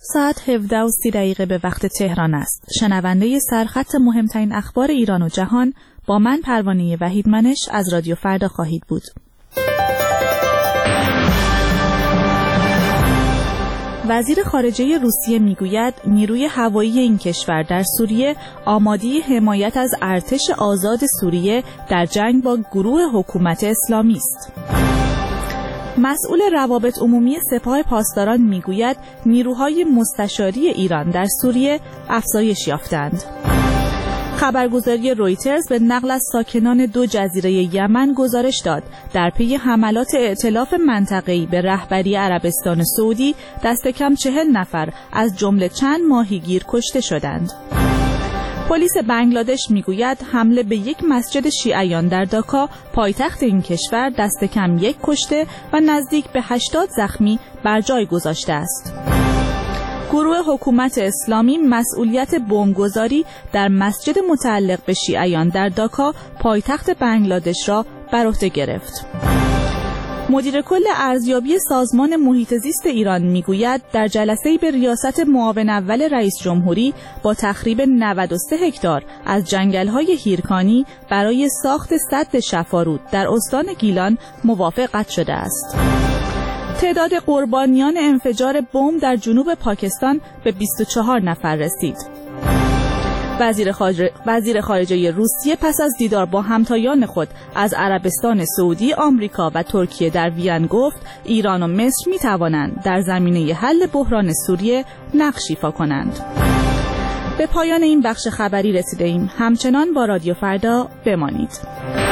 ساعت 17:30 به وقت تهران است. شنونده سرخط مهمترین اخبار ایران و جهان با من پروانه وحیدمنش از رادیو فردا خواهید بود. وزیر خارجه روسیه میگوید نیروی هوایی این کشور در سوریه آماده حمایت از ارتش آزاد سوریه در جنگ با گروه حکومت اسلامی است. مسئول روابط عمومی سپاه پاسداران میگوید نیروهای مستشاری ایران در سوریه افزایش یافتند. خبرگزاری رویترز به نقل از ساکنان 2 جزیره یمن گزارش داد در پی حملات ائتلاف منطقه‌ای به رهبری عربستان سعودی دست کم 40 نفر از جمله چند ماهیگیر کشته شدند. پلیس بنگلادش میگوید حمله به یک مسجد شیعیان در داکا پایتخت این کشور دست کم 1 کشته و نزدیک به 80 زخمی بر جای گذاشته است. گروه حکومت اسلامی مسئولیت بمبگذاری در مسجد متعلق به شیعیان در داکا پایتخت بنگلادش را بر عهده گرفت. مدیر کل ارزیابی سازمان محیط زیست ایران میگوید در جلسه‌ای به ریاست معاون اول رئیس جمهوری با تخریب 93 هکتار از جنگل‌های هیرکانی برای ساخت سد شفارود در استان گیلان موافقت شده است. تعداد قربانیان انفجار بمب در جنوب پاکستان به 24 نفر رسید. وزیر خارجه روسیه پس از دیدار با همتایان خود از عربستان سعودی، آمریکا و ترکیه در وین گفت ایران و مصر می توانند در زمینه حل بحران سوریه نقش ایفا کنند. به پایان این بخش خبری رسیده ایم. همچنان با رادیو فردا بمانید.